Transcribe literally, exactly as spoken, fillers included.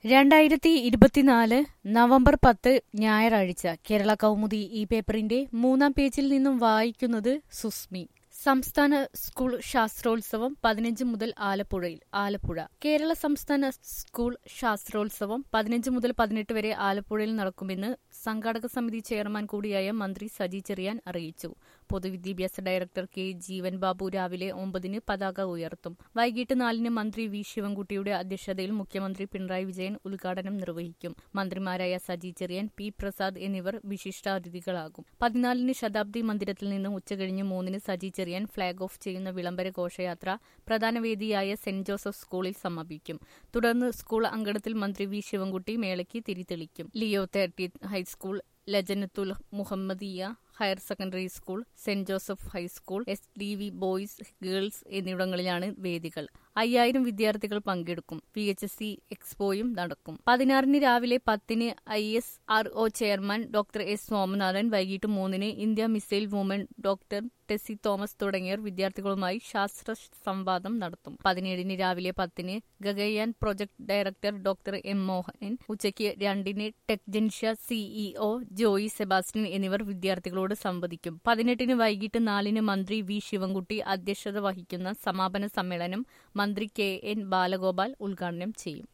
രണ്ടായിരത്തി ഇരുപത്തിനാല് നവംബർ പത്ത് ഞായറാഴ്ച കേരള കൗമുദി ഈ പേപ്പറിന്റെ മൂന്നാം പേജിൽ നിന്നും വായിക്കുന്നത് സുസ്മി. സംസ്ഥാന സ്കൂൾ ശാസ്ത്രോത്സവം പതിനഞ്ച് മുതൽ ആലപ്പുഴയിൽ. ആലപ്പുഴ കേരള സംസ്ഥാന സ്കൂൾ ശാസ്ത്രോത്സവം പതിനഞ്ച് മുതൽ പതിനെട്ട് വരെ ആലപ്പുഴയിൽ നടക്കുമെന്ന് സംഘാടക സമിതി ചെയർമാൻ കൂടിയായ മന്ത്രി സജി ചെറിയാൻ അറിയിച്ചു. പൊതുവിദ്യാഭ്യാസ ഡയറക്ടർ കെ ജീവൻ ബാബു രാവിലെ ഒമ്പതിന് പതാക ഉയർത്തും. വൈകിട്ട് നാലിന് മന്ത്രി വി ശിവൻകുട്ടിയുടെ അധ്യക്ഷതയിൽ മുഖ്യമന്ത്രി പിണറായി വിജയൻ ഉദ്ഘാടനം നിർവഹിക്കും. മന്ത്രിമാരായ സജി ചെറിയാൻ, പി പ്രസാദ് എന്നിവർ വിശിഷ്ടാതിഥികളാകും. പതിനാലിന് ശതാബ്ദി മന്ദിരത്തിൽ നിന്ന് ഉച്ചകഴിഞ്ഞ് മൂന്നിന് സജി ചെറിയാൻ ഫ്ളാഗ് ഓഫ് ചെയ്യുന്ന വിളംബര ഘോഷയാത്ര പ്രധാന വേദിയായ സെന്റ് ജോസഫ് സ്കൂളിൽ സമാപിക്കും. തുടർന്ന് സ്കൂൾ അങ്കണത്തിൽ മന്ത്രി വി ശിവൻകുട്ടി മേളയ്ക്ക് തിരിതെളിക്കും. Leo thirteenth high school, Lajnathul Muhammadiya higher secondary school, saint Joseph high school, S D V boys girls എന്നിവിടങ്ങളിലാണ് വേദികൾ. അയ്യായിരം വിദ്യാർത്ഥികൾ പങ്കെടുക്കും. പി എച്ച് എസ് സി എക്സ്പോയും നടക്കും. പതിനാറിന് രാവിലെ പത്തിന് I S R O chairman doctor S Somanathan, വൈകിട്ട് മൂന്നിന് India missile woman doctor Tessy Thomas തുടങ്ങിയവർ വിദ്യാർത്ഥികളുമായി ശാസ്ത്ര സംവാദം നടത്തും. പതിനേഴിന് രാവിലെ പത്തിന് Gaganyaan project director doctor M Mohanan, ഉച്ചയ്ക്ക് രണ്ടിന് ടെക്ജൻഷ്യ സിഇഒ ജോയി സെബാസ്റ്റ്യൻ എന്നിവർ വിദ്യാർത്ഥികളോട് സംവദിക്കും. പതിനെട്ടിന് വൈകിട്ട് നാലിന് മന്ത്രി വി ശിവൻകുട്ടി അധ്യക്ഷത വഹിക്കുന്ന സമാപന സമ്മേളനം മന്ത്രി കെ എൻ ബാലഗോപാൽ ഉദ്ഘാടനം ചെയ്യും.